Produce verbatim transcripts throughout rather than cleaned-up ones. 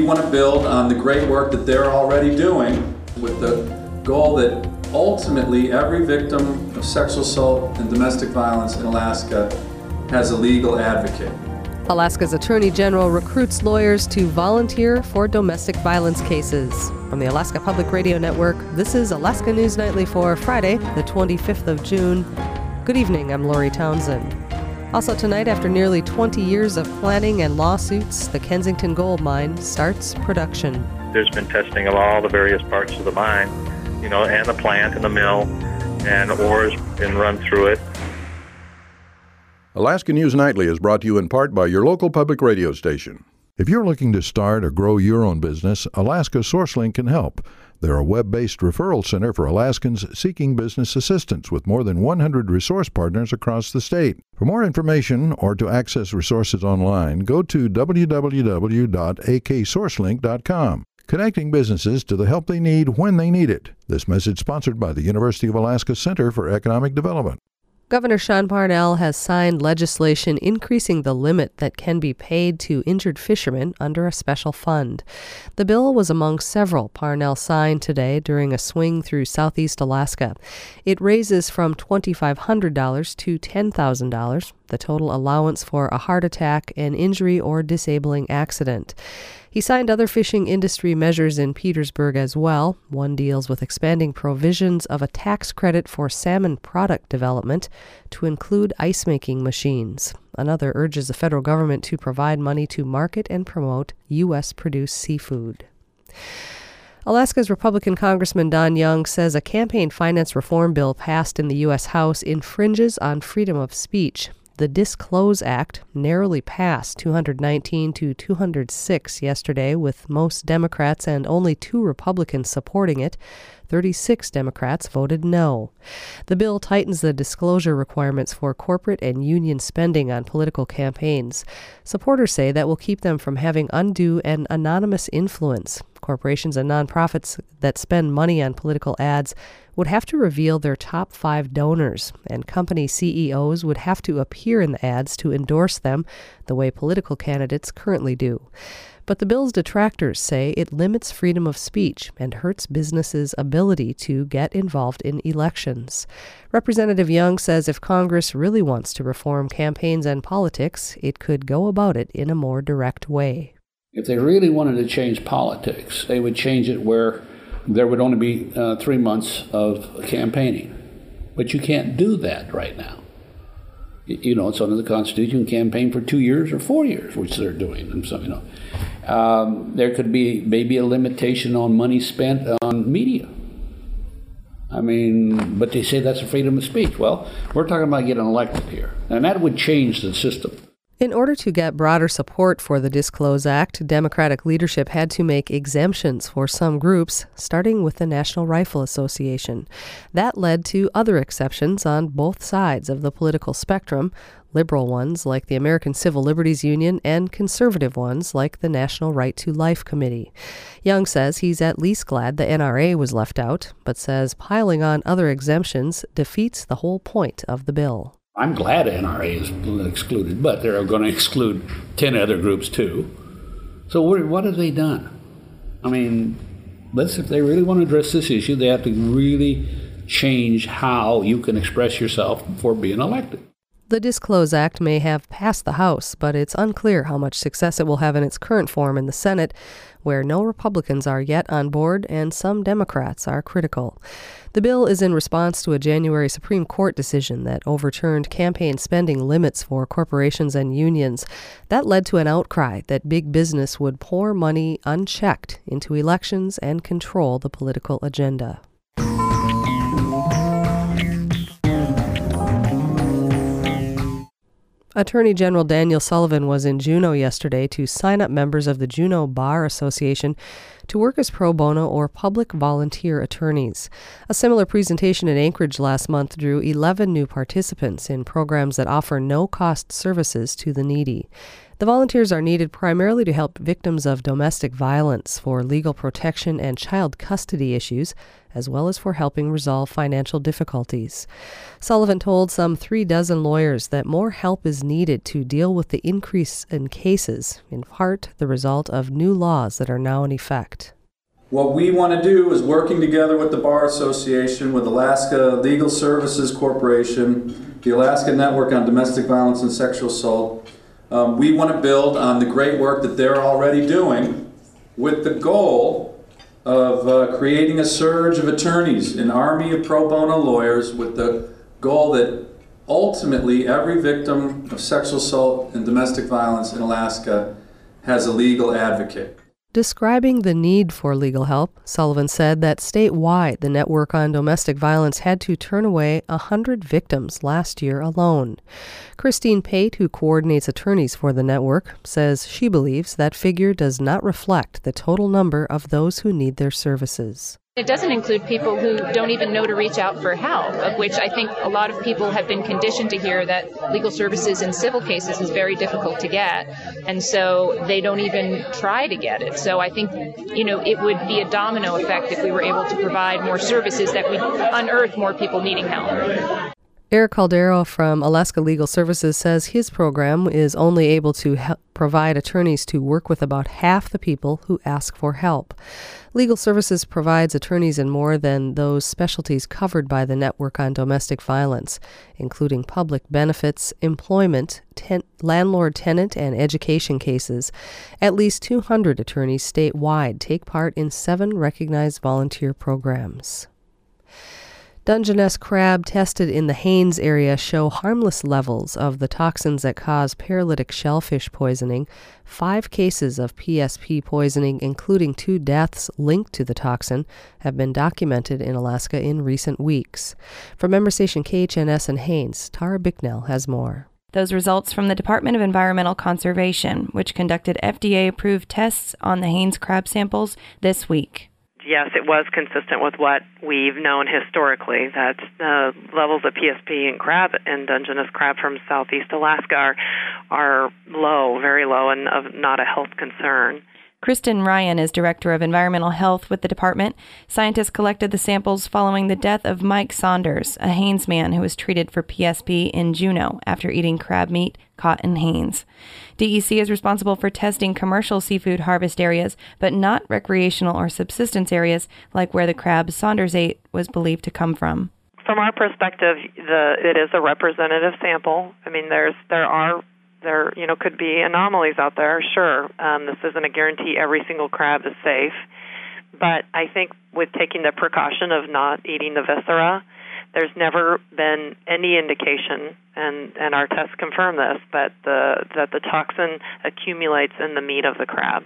want to build on the great work that they're already doing with the goal that ultimately every victim of sexual assault and domestic violence in Alaska has a legal advocate. Alaska's Attorney General recruits lawyers to volunteer for domestic violence cases. From the Alaska Public Radio Network, this is Alaska News Nightly for Friday, the twenty-fifth of June. Good evening, I'm Lori Townsend. Also tonight, after nearly twenty years of planning and lawsuits, the Kensington Gold Mine starts production. There's been testing of all the various parts of the mine, you know, and the plant and the mill, and ore has been run through it. Alaska News Nightly is brought to you in part by your local public radio station. If you're looking to start or grow your own business, Alaska SourceLink can help. They're a web-based referral center for Alaskans seeking business assistance with more than one hundred resource partners across the state. For more information or to access resources online, go to w w w dot a k source link dot com. Connecting businesses to the help they need when they need it. This message sponsored by the University of Alaska Center for Economic Development. Governor Sean Parnell has signed legislation increasing the limit that can be paid to injured fishermen under a special fund. The bill was among several Parnell signed today during a swing through southeast Alaska. It raises from two thousand five hundred dollars to ten thousand dollars the total allowance for a heart attack, an injury, or disabling accident. He signed other fishing industry measures in Petersburg as well. One deals with expanding provisions of a tax credit for salmon product development to include ice-making machines. Another urges the federal government to provide money to market and promote U S-produced seafood. Alaska's Republican Congressman Don Young says a campaign finance reform bill passed in the U S House infringes on freedom of speech. The Disclose Act narrowly passed two hundred nineteen to two hundred six yesterday, with most Democrats and only two Republicans supporting it. thirty-six Democrats voted no. The bill tightens the disclosure requirements for corporate and union spending on political campaigns. Supporters say that will keep them from having undue and anonymous influence. Corporations and nonprofits that spend money on political ads would have to reveal their top five donors, and company C E Os would have to appear in the ads to endorse them the way political candidates currently do. But the bill's detractors say it limits freedom of speech and hurts businesses' ability to get involved in elections. Representative Young says if Congress really wants to reform campaigns and politics, it could go about it in a more direct way. If they really wanted to change politics, they would change it where there would only be uh, three months of campaigning. But you can't do that right now. You know, it's under the Constitution. You can campaign for two years or four years, which they're doing. And so, you know, um, there could be maybe a limitation on money spent on media. I mean, but they say that's a freedom of speech. Well, we're talking about getting elected here, and that would change the system. In order to get broader support for the Disclose Act, Democratic leadership had to make exemptions for some groups, starting with the National Rifle Association. That led to other exceptions on both sides of the political spectrum, liberal ones like the American Civil Liberties Union and conservative ones like the National Right to Life Committee. Young says he's at least glad the N R A was left out, but says piling on other exemptions defeats the whole point of the bill. I'm glad N R A is excluded, but they're going to exclude ten other groups too. So what have they done? I mean, let's, if they really want to address this issue, they have to really change how you can express yourself before being elected. The Disclose Act may have passed the House, but it's unclear how much success it will have in its current form in the Senate, where no Republicans are yet on board and some Democrats are critical. The bill is in response to a January Supreme Court decision that overturned campaign spending limits for corporations and unions. That led to an outcry that big business would pour money unchecked into elections and control the political agenda. Attorney General Daniel Sullivan was in Juneau yesterday to sign up members of the Juneau Bar Association to work as pro bono or public volunteer attorneys. A similar presentation in Anchorage last month drew eleven new participants in programs that offer no-cost services to the needy. The volunteers are needed primarily to help victims of domestic violence for legal protection and child custody issues, as well as for helping resolve financial difficulties. Sullivan told some three dozen lawyers that more help is needed to deal with the increase in cases, in part the result of new laws that are now in effect. What we want to do is, working together with the Bar Association, with Alaska Legal Services Corporation, the Alaska Network on Domestic Violence and Sexual Assault, um, we want to build on the great work that they're already doing, with the goal of uh, creating a surge of attorneys, an army of pro bono lawyers, with the goal that ultimately every victim of sexual assault and domestic violence in Alaska has a legal advocate. Describing the need for legal help, Sullivan said that statewide the Network on Domestic Violence had to turn away one hundred victims last year alone. Christine Pate, who coordinates attorneys for the network, says she believes that figure does not reflect the total number of those who need their services. It doesn't include people who don't even know to reach out for help, of which I think a lot of people have been conditioned to hear that legal services in civil cases is very difficult to get, and so they don't even try to get it. So I think, you know, it would be a domino effect if we were able to provide more services that would unearth more people needing help. Eric Caldero from Alaska Legal Services says his program is only able to help provide attorneys to work with about half the people who ask for help. Legal Services provides attorneys in more than those specialties covered by the Network on Domestic Violence, including public benefits, employment, ten- landlord-tenant, and education cases. At least two hundred attorneys statewide take part in seven recognized volunteer programs. Dungeness crab tested in the Haines area show harmless levels of the toxins that cause paralytic shellfish poisoning. Five cases of P S P poisoning, including two deaths linked to the toxin, have been documented in Alaska in recent weeks. From member station K H N S in Haines, Tara Bicknell has more. Those results from the Department of Environmental Conservation, which conducted F D A-approved tests on the Haines crab samples this week. Yes, it was consistent with what we've known historically, that uh, levels of P S P in crab and Dungeness crab from southeast Alaska are, are low, very low, and of not a health concern. Kristen Ryan is Director of Environmental Health with the department. Scientists collected the samples following the death of Mike Saunders, a Haines man who was treated for P S P in Juneau after eating crab meat caught in Haines. D E C is responsible for testing commercial seafood harvest areas, but not recreational or subsistence areas like where the crab Saunders ate was believed to come from. From our perspective, the, it is a representative sample. I mean, there's there are There, you know, could be anomalies out there, sure. Um, this isn't a guarantee every single crab is safe. But I think with taking the precaution of not eating the viscera, there's never been any indication, and, and our tests confirm this, that the, that the toxin accumulates in the meat of the crab.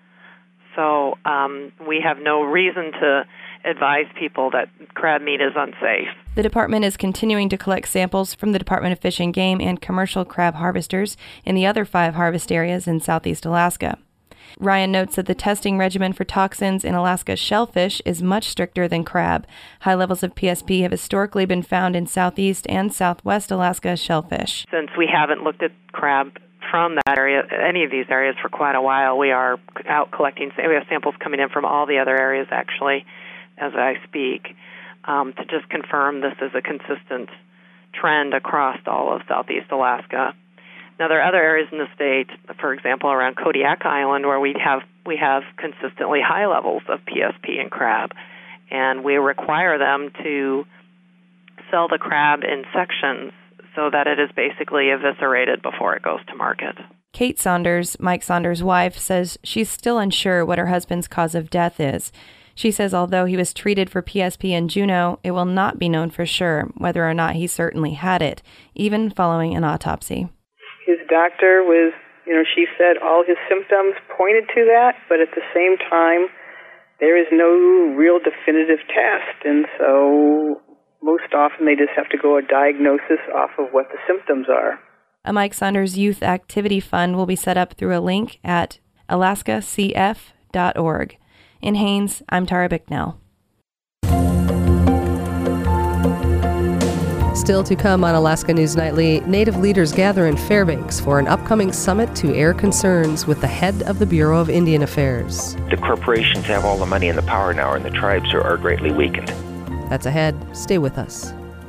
So um, we have no reason to advise people that crab meat is unsafe. The department is continuing to collect samples from the Department of Fish and Game and commercial crab harvesters in the other five harvest areas in southeast Alaska. Ryan notes that the testing regimen for toxins in Alaska's shellfish is much stricter than crab. High levels of P S P have historically been found in southeast and southwest Alaska shellfish. Since we haven't looked at crab from that area, any of these areas, for quite a while, we are out collecting. We have samples coming in from all the other areas, actually, as I speak, um, to just confirm this is a consistent trend across all of southeast Alaska. Now, there are other areas in the state, for example, around Kodiak Island, where we have we have consistently high levels of P S P in crab, and we require them to sell the crab in sections so that it is basically eviscerated before it goes to market. Kate Saunders, Mike Saunders' wife, says she's still unsure what her husband's cause of death is. She says although he was treated for P S P in Juneau, it will not be known for sure whether or not he certainly had it, even following an autopsy. His doctor was, you know, she said all his symptoms pointed to that, but at the same time, there is no real definitive test, and so most often they just have to go a diagnosis off of what the symptoms are. A Mike Saunders Youth Activity Fund will be set up through a link at alaska c f dot org. In Haines, I'm Tara Bicknell. Still to come on Alaska News Nightly, Native leaders gather in Fairbanks for an upcoming summit to air concerns with the head of the Bureau of Indian Affairs. The corporations have all the money and the power now, and the tribes are, are greatly weakened. That's ahead. Stay with us.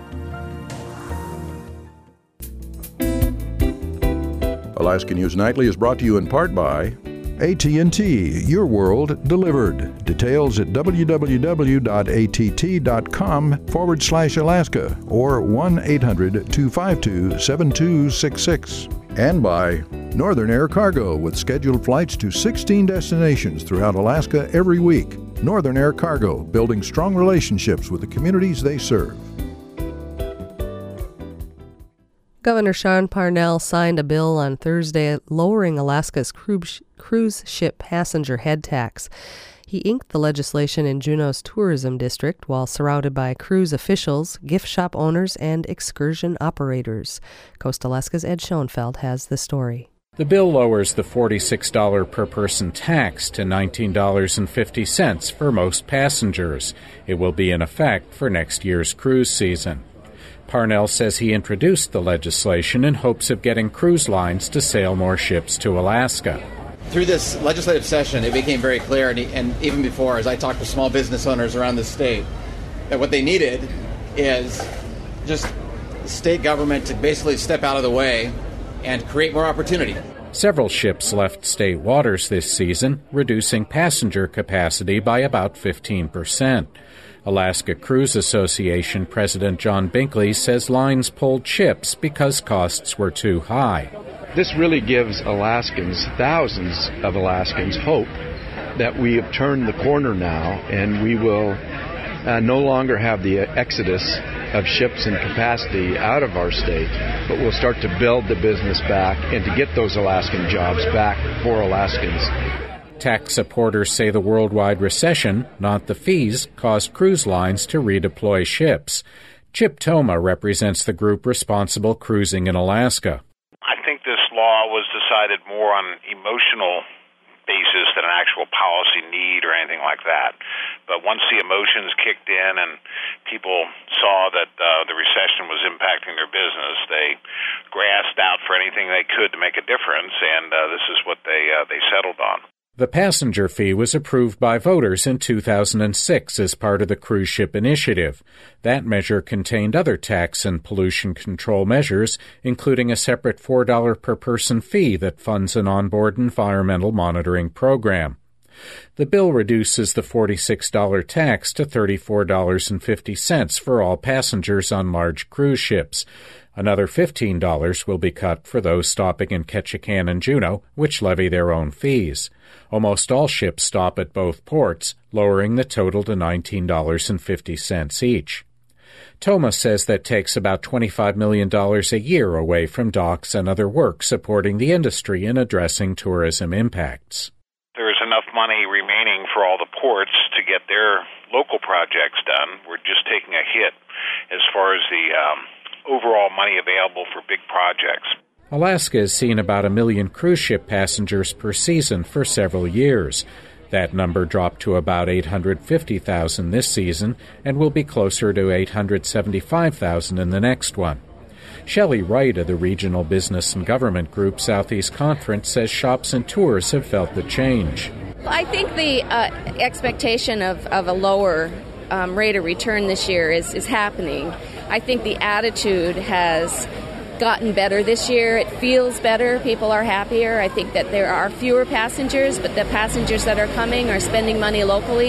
Alaska News Nightly is brought to you in part by A T and T, your world delivered. Details at www.att.com forward slash Alaska or one eight hundred two five two seven two six six. And by Northern Air Cargo, with scheduled flights to sixteen destinations throughout Alaska every week. Northern Air Cargo, building strong relationships with the communities they serve. Governor Sean Parnell signed a bill on Thursday lowering Alaska's cruise ship passenger head tax. He inked the legislation in Juneau's tourism district while surrounded by cruise officials, gift shop owners, and excursion operators. Coast Alaska's Ed Schoenfeld has the story. The bill lowers the forty-six dollars per person tax to nineteen dollars and fifty cents for most passengers. It will be in effect for next year's cruise season. Parnell says he introduced the legislation in hopes of getting cruise lines to sail more ships to Alaska. Through this legislative session, it became very clear, and, and even before, as I talked to small business owners around the state, that what they needed is just the state government to basically step out of the way and create more opportunity. Several ships left state waters this season, reducing passenger capacity by about fifteen percent. Alaska Cruise Association President John Binkley says lines pulled ships because costs were too high. This really gives Alaskans, thousands of Alaskans, hope that we have turned the corner now and we will uh, no longer have the exodus of ships and capacity out of our state, but we'll start to build the business back and to get those Alaskan jobs back for Alaskans. Tax supporters say the worldwide recession, not the fees, caused cruise lines to redeploy ships. Chip Toma represents the group responsible cruising in Alaska. I think this law was decided more on emotional basis than an actual policy need or anything like that. But once the emotions kicked in and people saw that uh, the recession was impacting their business, they grasped out for anything they could to make a difference, and uh, this is what they uh, they settled on. The passenger fee was approved by voters in two thousand six as part of the Cruise Ship Initiative. That measure contained other tax and pollution control measures, including a separate four dollars per person fee that funds an onboard environmental monitoring program. The bill reduces the forty-six dollars tax to thirty-four dollars and fifty cents for all passengers on large cruise ships. Another fifteen dollars will be cut for those stopping in Ketchikan and Juneau, which levy their own fees. Almost all ships stop at both ports, lowering the total to nineteen dollars and fifty cents each. Thomas says that takes about twenty-five million dollars a year away from docks and other work supporting the industry in addressing tourism impacts. There's enough money remaining for all the ports to get their local projects done. We're just taking a hit as far as the um, overall money available for big projects. Alaska has seen about a million cruise ship passengers per season for several years. That number dropped to about eight hundred fifty thousand this season and will be closer to eight hundred seventy-five thousand in the next one. Shelley Wright of the Regional Business and Government Group Southeast Conference says shops and tours have felt the change. I think the uh, expectation of, of a lower um, rate of return this year is, is happening. I think the attitude has gotten better this year. It feels better. People are happier. I think that there are fewer passengers, but the passengers that are coming are spending money locally,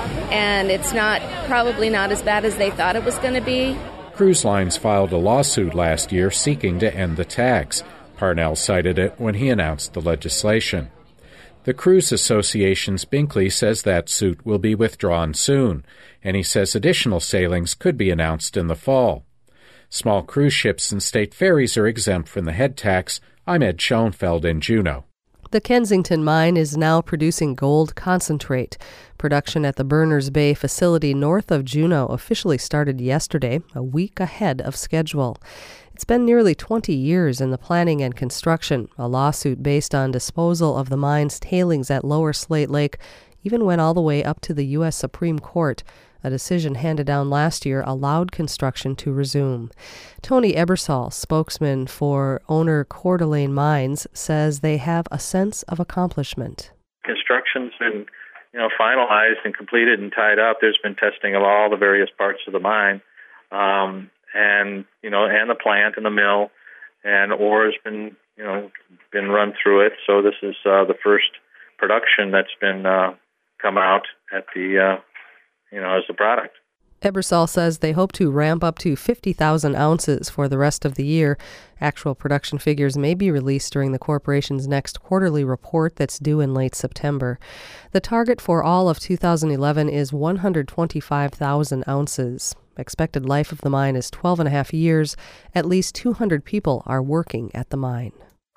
and it's not probably not as bad as they thought it was going to be. Cruise lines filed a lawsuit last year seeking to end the tax. Parnell cited it when he announced the legislation. The Cruise Association's Binkley says that suit will be withdrawn soon, and he says additional sailings could be announced in the fall. Small cruise ships and state ferries are exempt from the head tax. I'm Ed Schoenfeld in Juneau. The Kensington mine is now producing gold concentrate. Production at the Berners Bay facility north of Juneau officially started yesterday, a week ahead of schedule. It's been nearly twenty years in the planning and construction. A lawsuit based on disposal of the mine's tailings at Lower Slate Lake even went all the way up to the U S Supreme Court. A decision handed down last year allowed construction to resume. Tony Ebersol, spokesman for owner Coeur d'Alene Mines, says they have a sense of accomplishment. Construction's been, you know, finalized and completed and tied up. There's been testing of all the various parts of the mine, um, and you know, and the plant and the mill, and ore has been, you know, been run through it. So this is uh, the first production that's been uh, come out at the, uh, you know, as a product. Ebersol says they hope to ramp up to fifty thousand ounces for the rest of the year. Actual production figures may be released during the corporation's next quarterly report that's due in late September. The target for all of two thousand eleven is one hundred twenty-five thousand ounces. Expected life of the mine is twelve and a half years. At least two hundred people are working at the mine.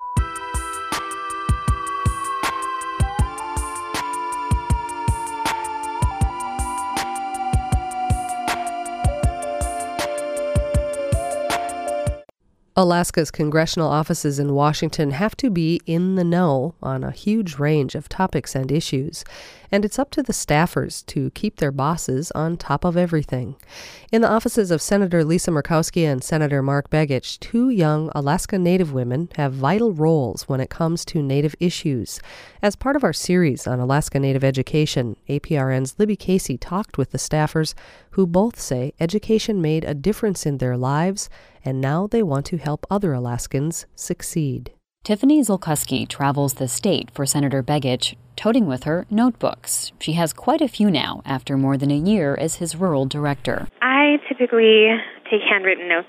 Alaska's congressional offices in Washington have to be in the know on a huge range of topics and issues, and it's up to the staffers to keep their bosses on top of everything. In the offices of Senator Lisa Murkowski and Senator Mark Begich, two young Alaska Native women have vital roles when it comes to Native issues. As part of our series on Alaska Native education, A P R N's Libby Casey talked with the staffers who both say education made a difference in their lives, and now they want to help other Alaskans succeed. Tiffany Zolkuski travels the state for Senator Begich, toting with her notebooks. She has quite a few now after more than a year as his rural director. I typically take handwritten notes,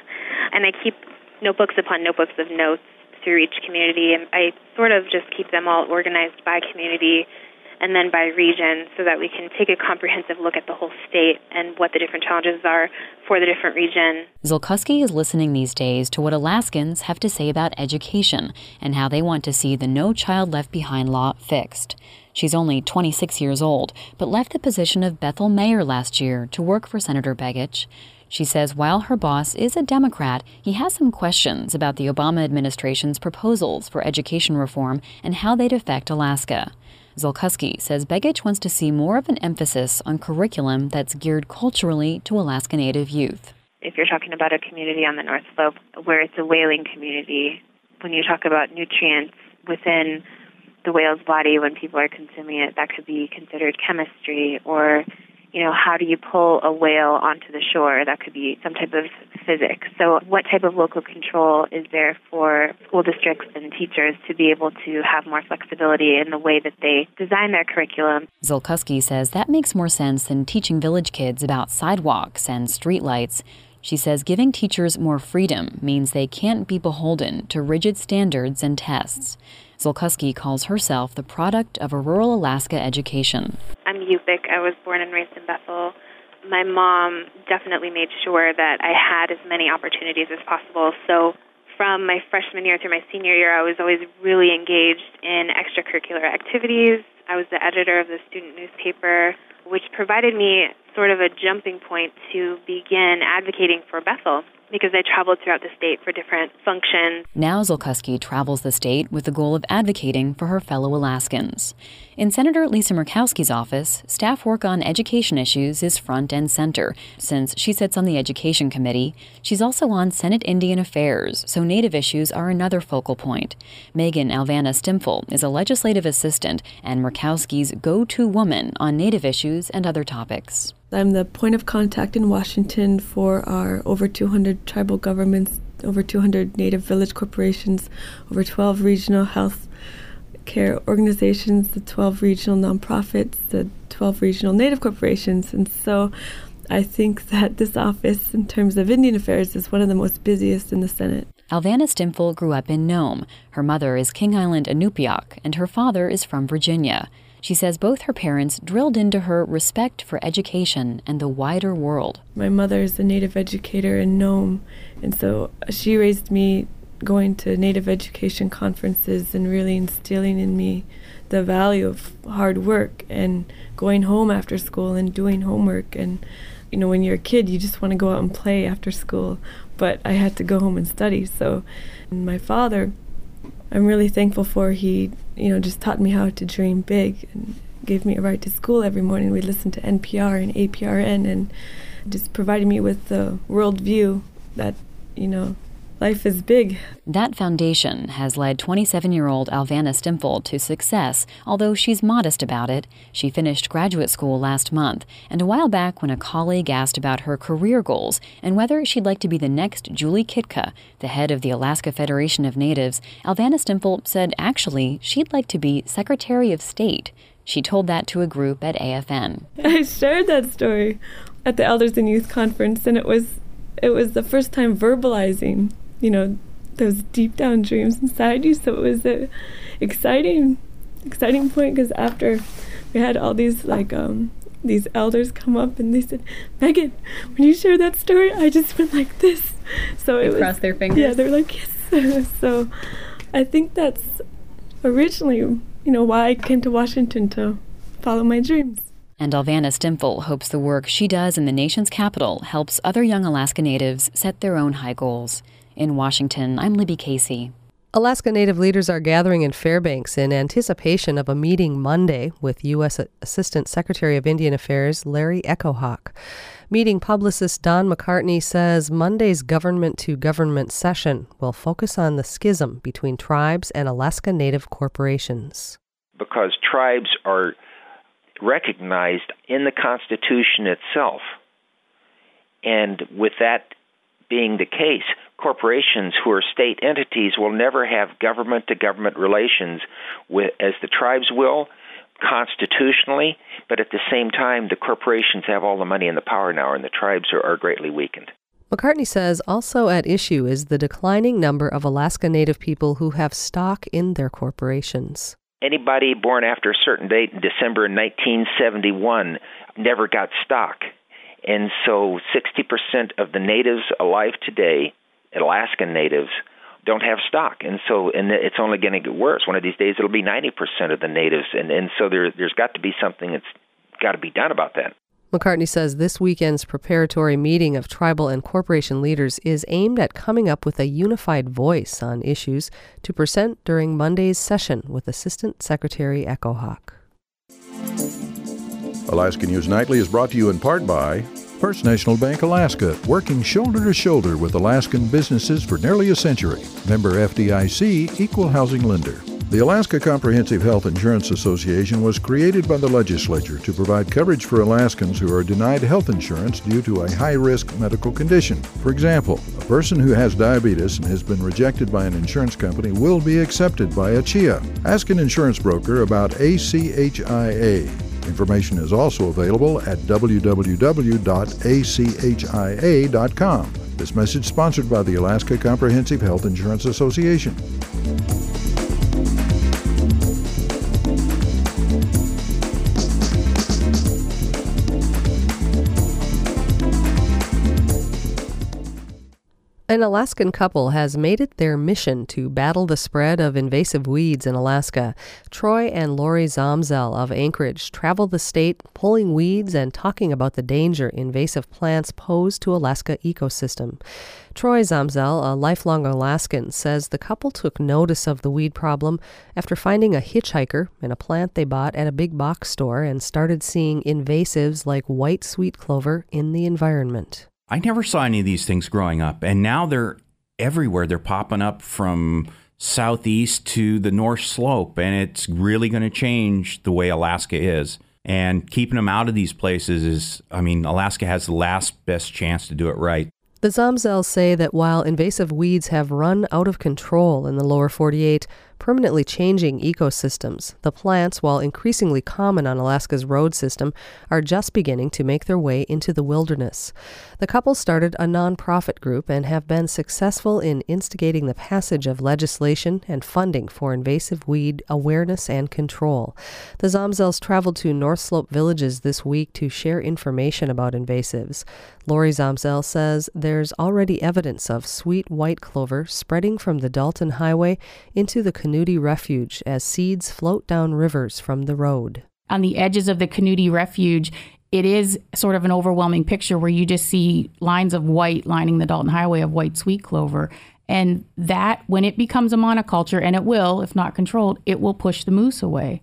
and I keep notebooks upon notebooks of notes through each community, and I sort of just keep them all organized by community and then by region so that we can take a comprehensive look at the whole state and what the different challenges are for the different region. Zolkuski is listening these days to what Alaskans have to say about education and how they want to see the No Child Left Behind law fixed. She's only twenty-six years old, but left the position of Bethel mayor last year to work for Senator Begich. She says while her boss is a Democrat, he has some questions about the Obama administration's proposals for education reform and how they'd affect Alaska. Zolkuski says Begich wants to see more of an emphasis on curriculum that's geared culturally to Alaska Native youth. If you're talking about a community on the North Slope where it's a whaling community, when you talk about nutrients within the whale's body when people are consuming it, that could be considered chemistry. Or, you know, how do you pull a whale onto the shore? That could be some type of physics. So what type of local control is there for school districts and teachers to be able to have more flexibility in the way that they design their curriculum? Zolkuski says that makes more sense than teaching village kids about sidewalks and streetlights. She says giving teachers more freedom means they can't be beholden to rigid standards and tests. Zolkuski calls herself the product of a rural Alaska education. I'm Yupik. I was born and raised in Bethel. My mom definitely made sure that I had as many opportunities as possible. So from my freshman year through my senior year, I was always really engaged in extracurricular activities. I was the editor of the student newspaper, which provided me sort of a jumping point to begin advocating for Bethel, because I traveled throughout the state for different functions. Now Zolkuski travels the state with the goal of advocating for her fellow Alaskans. In Senator Lisa Murkowski's office, staff work on education issues is front and center. Since she sits on the Education Committee, she's also on Senate Indian Affairs, so Native issues are another focal point. Megan Alvana Stimfel is a legislative assistant and Murkowski's go-to woman on Native issues and other topics. I'm the point of contact in Washington for our over two hundred tribal governments, over two hundred Native village corporations, over twelve regional health care organizations, the twelve regional nonprofits, the twelve regional Native corporations. And so I think that this office, in terms of Indian affairs, is one of the most busiest in the Senate. Alvana Stimfel grew up in Nome. Her mother is King Island Inupiaq, and her father is from Virginia. She says both her parents drilled into her respect for education and the wider world. My mother is a Native educator in Nome, and so she raised me going to Native education conferences and really instilling in me the value of hard work and going home after school and doing homework. And, you know, when you're a kid, you just want to go out and play after school, but I had to go home and study. So and my father, I'm really thankful for. He, you know, just taught me how to dream big. And gave me a ride to school every morning. We listened to N P R and A P R N and just provided me with the world view that, you know, life is big. That foundation has led twenty-seven-year-old Alvana Stimfold to success, although she's modest about it. She finished graduate school last month, and a while back when a colleague asked about her career goals and whether she'd like to be the next Julie Kitka, the head of the Alaska Federation of Natives, Alvana Stimfold said actually she'd like to be Secretary of State. She told that to a group at A F N. I shared that story at the Elders and Youth Conference, and it was it was the first time verbalizing, you know, those deep down dreams inside you. So it was a exciting, exciting point, because after we had all these like um, these elders come up and they said, "Megan, when you shared that story, I just went like this." So it they was, crossed their fingers. Yeah, they're like, yes. So I think that's originally, you know, why I came to Washington, to follow my dreams. And Alvana Stimfold hopes the work she does in the nation's capital helps other young Alaska Natives set their own high goals. In Washington, I'm Libby Casey. Alaska Native leaders are gathering in Fairbanks in anticipation of a meeting Monday with U S Assistant Secretary of Indian Affairs Larry Echohawk. Meeting publicist Don McCartney says Monday's government-to-government session will focus on the schism between tribes and Alaska Native corporations. Because tribes are recognized in the Constitution itself. And with that being the case, corporations who are state entities will never have government-to-government relations with, as the tribes will, constitutionally, but at the same time, the corporations have all the money and the power now, and the tribes are, are greatly weakened. McCartney says also at issue is the declining number of Alaska Native people who have stock in their corporations. Anybody born after a certain date in December nineteen seventy-one never got stock. And so sixty percent of the natives alive today, Alaskan natives, don't have stock. And so and it's only going to get worse. One of these days it'll be ninety percent of the natives. And, and so there, there's got to be something that's got to be done about that. McCartney says this weekend's preparatory meeting of tribal and corporation leaders is aimed at coming up with a unified voice on issues to present during Monday's session with Assistant Secretary Echohawk. Alaska News Nightly is brought to you in part by First National Bank Alaska, working shoulder to shoulder with Alaskan businesses for nearly a century. Member F D I C, Equal Housing Lender. The Alaska Comprehensive Health Insurance Association was created by the legislature to provide coverage for Alaskans who are denied health insurance due to a high-risk medical condition. For example, a person who has diabetes and has been rejected by an insurance company will be accepted by A C H I A. Ask an insurance broker about A C H I A. Information is also available at w w w dot a c h i a dot com. This message sponsored by the Alaska Comprehensive Health Insurance Association. An Alaskan couple has made it their mission to battle the spread of invasive weeds in Alaska. Troy and Lori Zomzel of Anchorage travel the state pulling weeds and talking about the danger invasive plants pose to Alaska ecosystem. Troy Zomzel, a lifelong Alaskan, says the couple took notice of the weed problem after finding a hitchhiker in a plant they bought at a big box store and started seeing invasives like white sweet clover in the environment. I never saw any of these things growing up, and now they're everywhere. They're popping up from southeast to the North Slope, and it's really going to change the way Alaska is. And keeping them out of these places is, I mean, Alaska has the last best chance to do it right. The Zomzels say that while invasive weeds have run out of control in the lower forty-eight, permanently changing ecosystems, the plants, while increasingly common on Alaska's road system, are just beginning to make their way into the wilderness. The couple started a nonprofit group and have been successful in instigating the passage of legislation and funding for invasive weed awareness and control. The Zomzels traveled to North Slope villages this week to share information about invasives. Lori Zomzel says there's already evidence of sweet white clover spreading from the Dalton Highway into the Canudi Refuge as seeds float down rivers from the road. On the edges of the Canudi Refuge, it is sort of an overwhelming picture where you just see lines of white lining the Dalton Highway of white sweet clover. And that, when it becomes a monoculture, and it will, if not controlled, it will push the moose away.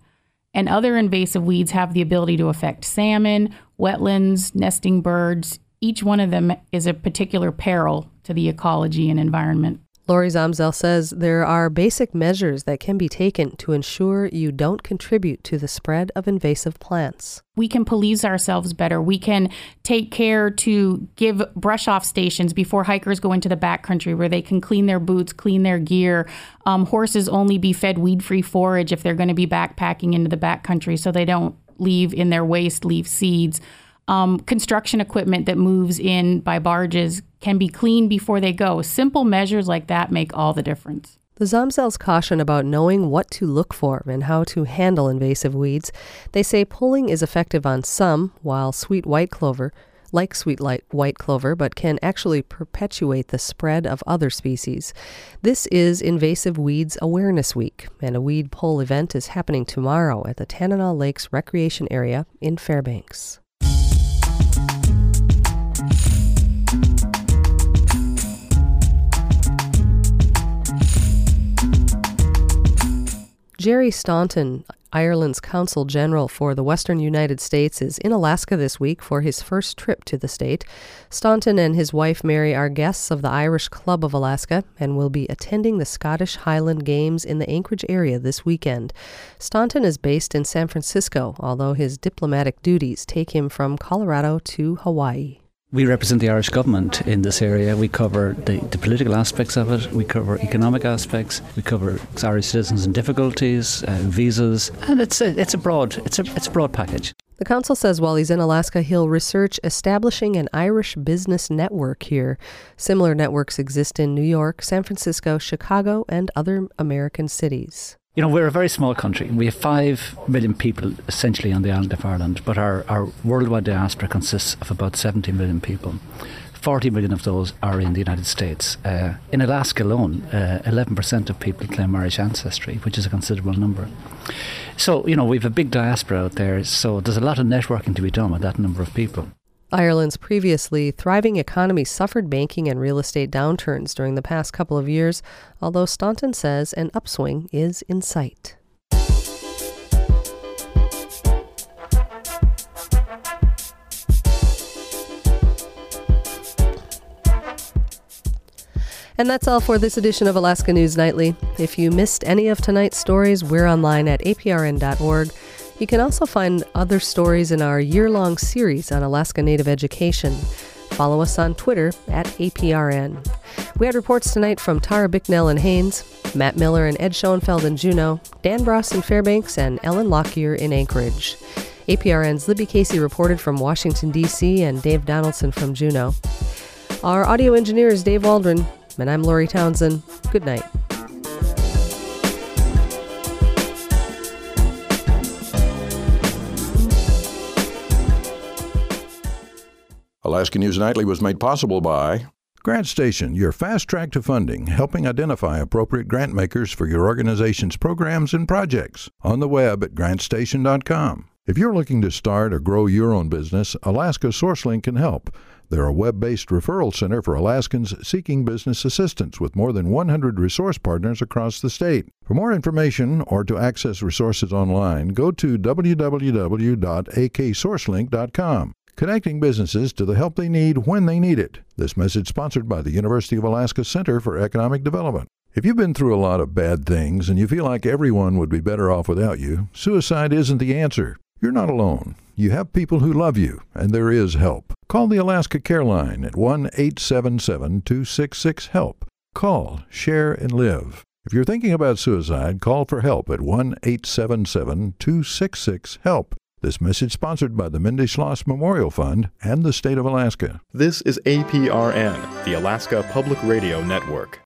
And other invasive weeds have the ability to affect salmon, wetlands, nesting birds. Each one of them is a particular peril to the ecology and environment. Lori Zomzel says there are basic measures that can be taken to ensure you don't contribute to the spread of invasive plants. We can police ourselves better. We can take care to give brush-off stations before hikers go into the backcountry where they can clean their boots, clean their gear. Um, horses only be fed weed-free forage if they're going to be backpacking into the backcountry so they don't leave in their waste, leave seeds. Um, construction equipment that moves in by barges can be cleaned before they go. Simple measures like that make all the difference. The Zomzels caution about knowing what to look for and how to handle invasive weeds. They say pulling is effective on some, while sweet white clover, like sweet white clover, but can actually perpetuate the spread of other species. This is Invasive Weeds Awareness Week, and a weed pull event is happening tomorrow at the Tanana Lakes Recreation Area in Fairbanks. Jerry Staunton, Ireland's Consul General for the Western United States, is in Alaska this week for his first trip to the state. Staunton and his wife Mary are guests of the Irish Club of Alaska and will be attending the Scottish Highland Games in the Anchorage area this weekend. Staunton is based in San Francisco, although his diplomatic duties take him from Colorado to Hawaii. We represent the Irish government in this area. We cover the, the political aspects of it. We cover economic aspects. We cover Irish citizens in difficulties, uh, visas, and it's a, it's a broad it's a it's a broad package. The consul says while he's in Alaska, he'll research establishing an Irish business network here. Similar networks exist in New York, San Francisco, Chicago, and other American cities. You know, we're a very small country. We have five million people essentially on the island of Ireland, but our, our worldwide diaspora consists of about seventy million people. forty million of those are in the United States. Uh, in Alaska alone, uh, eleven percent of people claim Irish ancestry, which is a considerable number. So, you know, we have a big diaspora out there, so there's a lot of networking to be done with that number of people. Ireland's previously thriving economy suffered banking and real estate downturns during the past couple of years, although Staunton says an upswing is in sight. And that's all for this edition of Alaska News Nightly. If you missed any of tonight's stories, we're online at A P R N dot org. You can also find other stories in our year-long series on Alaska Native education. Follow us on Twitter at A P R N. We had reports tonight from Tara Bicknell in Haines, Matt Miller and Ed Schoenfeld in Juneau, Dan Bross in Fairbanks, and Ellen Lockyer in Anchorage. A P R N's Libby Casey reported from Washington, D C, and Dave Donaldson from Juneau. Our audio engineer is Dave Waldron, and I'm Lori Townsend. Good night. Alaska News Nightly was made possible by Grant Station, your fast track to funding, helping identify appropriate grant makers for your organization's programs and projects. On the web at grant station dot com. If you're looking to start or grow your own business, Alaska SourceLink can help. They're a web-based referral center for Alaskans seeking business assistance with more than one hundred resource partners across the state. For more information or to access resources online, go to w w w dot a k source link dot com. Connecting businesses to the help they need when they need it. This message sponsored by the University of Alaska Center for Economic Development. If you've been through a lot of bad things and you feel like everyone would be better off without you, suicide isn't the answer. You're not alone. You have people who love you, and there is help. Call the Alaska Care Line at one eight seven seven, two six six, HELP. Call, share, and live. If you're thinking about suicide, call for help at one eight seven seven, two six six, HELP. This message sponsored by the Mindy Schloss Memorial Fund and the state of Alaska. This is A P R N, the Alaska Public Radio Network.